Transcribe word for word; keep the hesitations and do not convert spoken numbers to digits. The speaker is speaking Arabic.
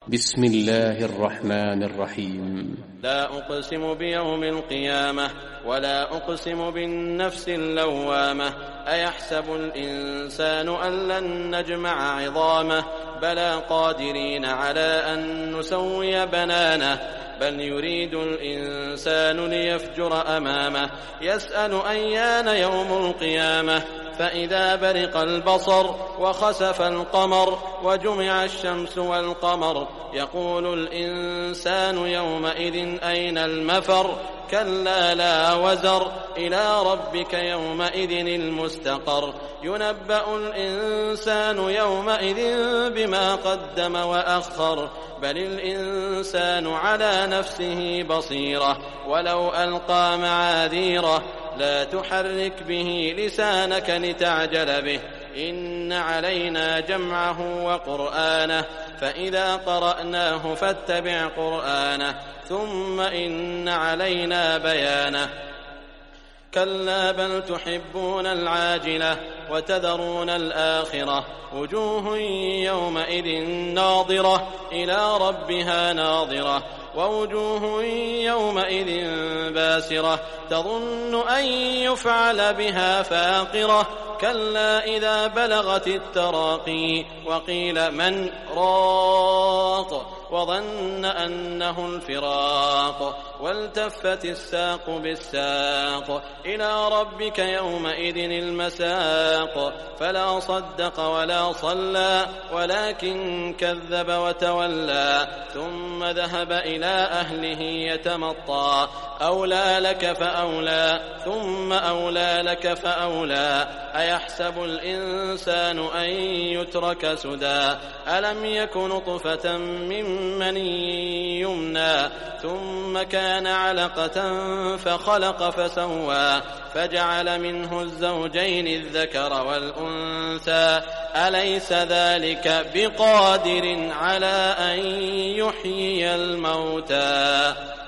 بسم الله الرحمن الرحيم. لا أقسم بيوم القيامة ولا أقسم بالنفس اللوامة أيحسب الإنسان أن لن نجمع عظامه بلى قادرين على أن نسوي بنانه بل يريد الإنسان ليفجر أمامه يسأل أيان يوم القيامة فإذا برق البصر وخسف القمر وجمع الشمس والقمر يقول الإنسان يومئذ أين المفر كلا لا وزر إلى ربك يومئذ المستقر ينبأ الإنسان يومئذ بما قدم وأخر بل الإنسان على نفسه بصيرة ولو ألقى معاذيره لا تحرك به لسانك لتعجل به إن علينا جمعه وقرآنه فإذا قرأناه فاتبع قرآنه ثم إن علينا بيانه كلا بل تحبون العاجلة وتذرون الآخرة وجوه يومئذ ناظرة إلى ربها ناظرة ووجوه يومئذ باسرة تظن أن يفعل بها فاقرة كلا إذا بلغت التراقي وقيل من راق وظن أنه الفراق والتفت الساق بالساق إلى ربك يومئذ المساق فلا صدق ولا صلى ولكن كذب وتولى ثم ذهب إلى أهله يتمطى أولى لك فأولى ثم أولى لك فأولى أيحسب الإنسان أن يترك سدى ألم يك نطفة من مني يمنى ثم كان علقة فخلق فسوى فجعل منه الزوجين الذكر والأنثى أليس ذلك بقادر على أن يحيي الموتى